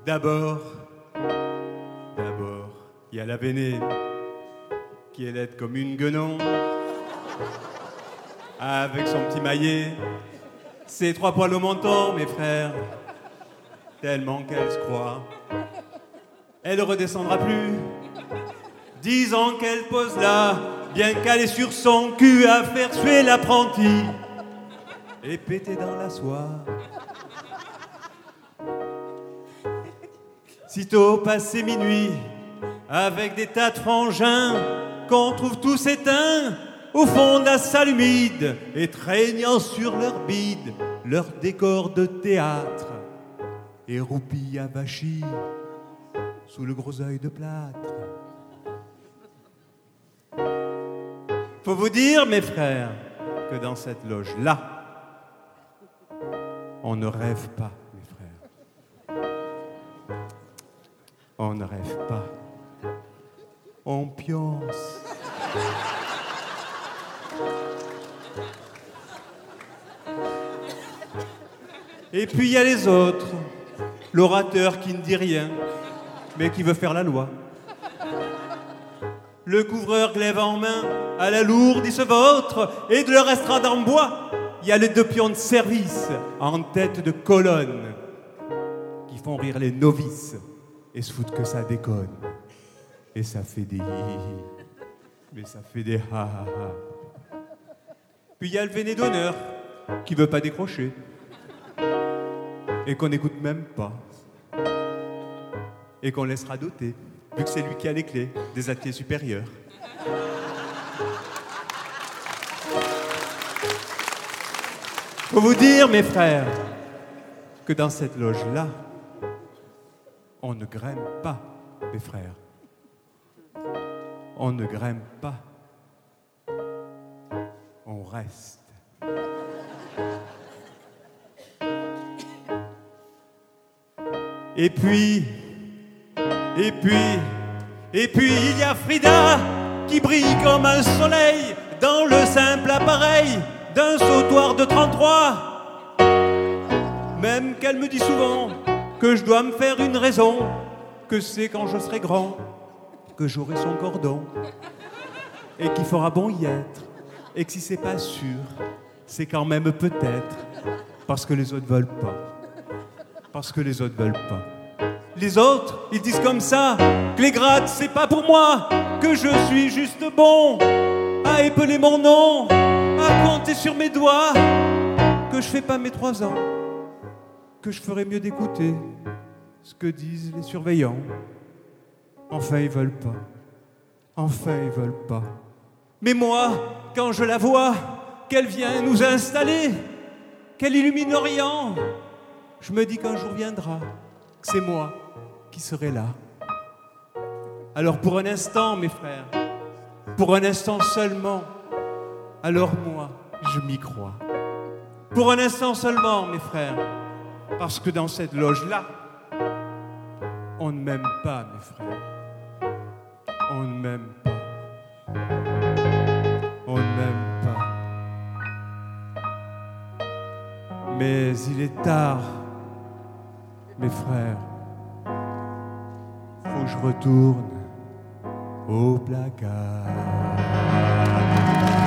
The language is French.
D'abord, il y a la Vénée, qui est laide comme une guenon, avec son petit maillet, ses 3 poils au menton, mes frères, tellement qu'elle se croit. Elle redescendra plus, 10 ans qu'elle pose là, bien calée sur son cul à faire suer l'apprenti et péter dans la soie. Sitôt passé minuit, avec des tas de frangins qu'on trouve tous éteints au fond de la salle humide et traînant sur leur bide leur décor de théâtre et roupilles avachis sous le gros œil de plâtre. Faut vous dire, mes frères, que dans cette loge-là, on ne rêve pas, mes frères. On ne rêve pas. On pionce. Et puis il y a les autres, l'orateur qui ne dit rien, mais qui veut faire la loi. Le couvreur glaive en main, à la lourde il se vautre, et de leur estrade en bois, il y a les 2 pions de service, en tête de colonne, qui font rire les novices, et se foutent que ça déconne. Et ça fait des hi-hi-hi, mais ça fait des ha-ha-ha. Puis il y a le Véné d'honneur, qui veut pas décrocher, et qu'on n'écoute même pas, et qu'on laissera doter, vu que c'est lui qui a les clés des ateliers supérieurs. Faut vous dire, mes frères, que dans cette loge-là, on ne grimpe pas, mes frères. On ne grimpe pas. On reste. Et puis, il y a Frida qui brille comme un soleil dans le simple appareil d'un sautoir de 33. Même qu'elle me dit souvent que je dois me faire une raison, que c'est quand je serai grand que j'aurai son cordon, et qu'il fera bon y être, et que si c'est pas sûr, c'est quand même peut-être, parce que les autres veulent pas. Parce que les autres veulent pas. Les autres, ils disent comme ça, que les grattes, c'est pas pour moi, que je suis juste bon à épeler mon nom, à compter sur mes doigts, que je fais pas mes 3 ans, que je ferais mieux d'écouter ce que disent les surveillants. Enfin, ils veulent pas. Enfin, ils veulent pas. Mais moi, quand je la vois, qu'elle vient nous installer, qu'elle illumine l'Orient, je me dis qu'un jour viendra, que c'est moi qui serai là. Alors pour un instant, mes frères, pour un instant seulement, alors moi, je m'y crois. Pour un instant seulement, mes frères, parce que dans cette loge-là, on ne m'aime pas, mes frères. On ne m'aime pas. On ne m'aime pas. Mais il est tard, mes frères. Faut que je retourne au placard.